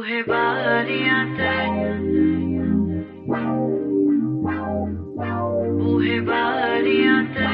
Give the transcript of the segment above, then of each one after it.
बूहे बारियां ते बूहे बारियां ते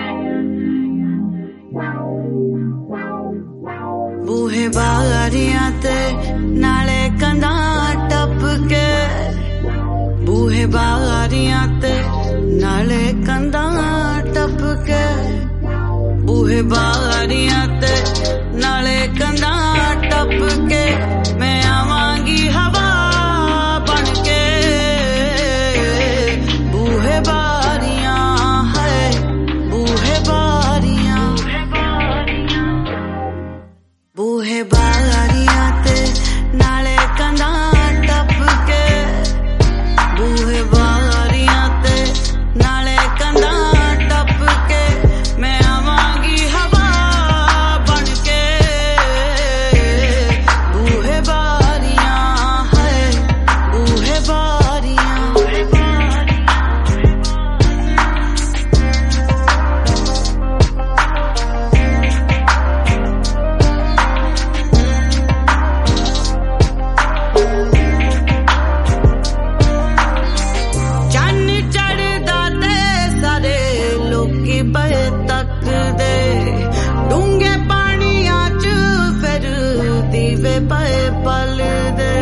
बूहे बारियां ते नाले कंधा टप के बूहे बारियां ते नाले कंधा टप के बूहे बारियां ते नाले कंधा टप के मैं आवांगी हवा बन के बूहे बारियां है बूहे बारियां बूहे बारियां ते नाले कंधा टप के बूहे बारियां ते नाले कंधा टप के मैं आवांगी हवा बन के बूहे बारियां है बूहे बारियां डूंगे पानियां च फिर दीवे पाए पल दे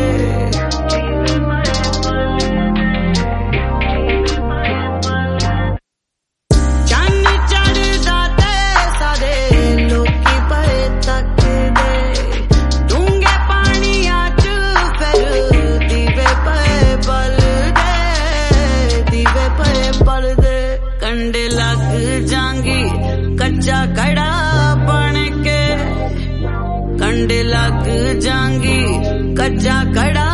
चन्न चढ़दा ते सारे लोकी पाए तक दे डूंगे पानियां च फिर दीवे पाए पल दे दीवे पाए पल दे कंडे लग जांगी कच्चा कड़ा बन के कंडे लग जांगी कच्चा कड़ा